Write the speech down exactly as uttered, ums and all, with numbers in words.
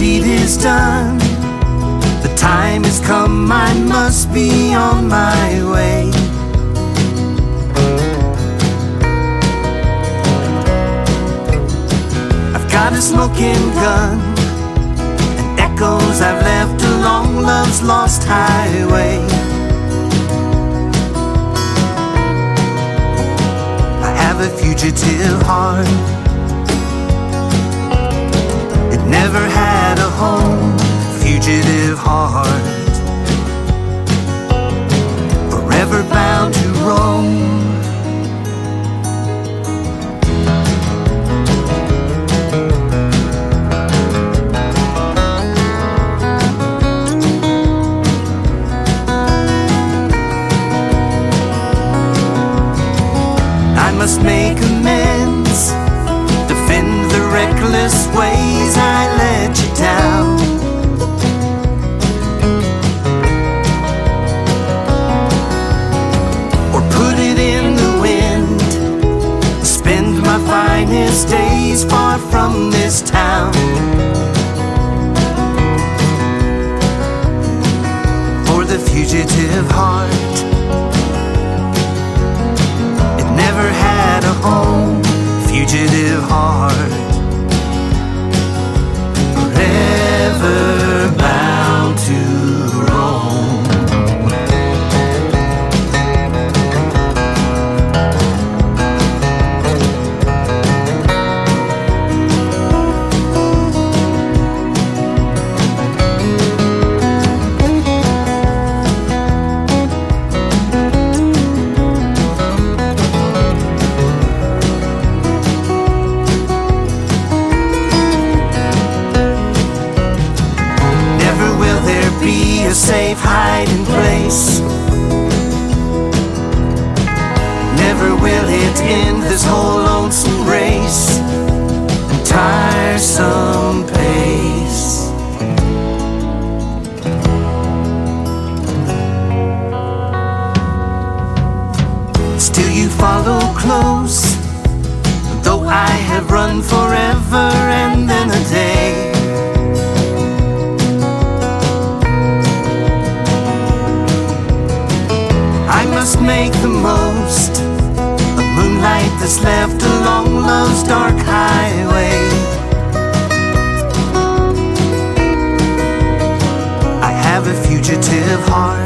deed is done. The time has come, I must be on my way. I've got a smoking gun and echoes I've left along love's lost highway. I have a fugitive heart. It never had a home, fugitive heart, forever bound to roam. I must make amends, defend the reckless ways I let you down. Or put it in the wind, spend my finest days far from this town. For the fugitive heart, it never had a home, fugitive heart, forever bound to roam. A safe hiding place. Never will it end this whole lonesome race and tiresome pace. Still you follow close, though I have run forever and then a day. I must make the most of moonlight that's left along love's dark highway. I have a fugitive heart.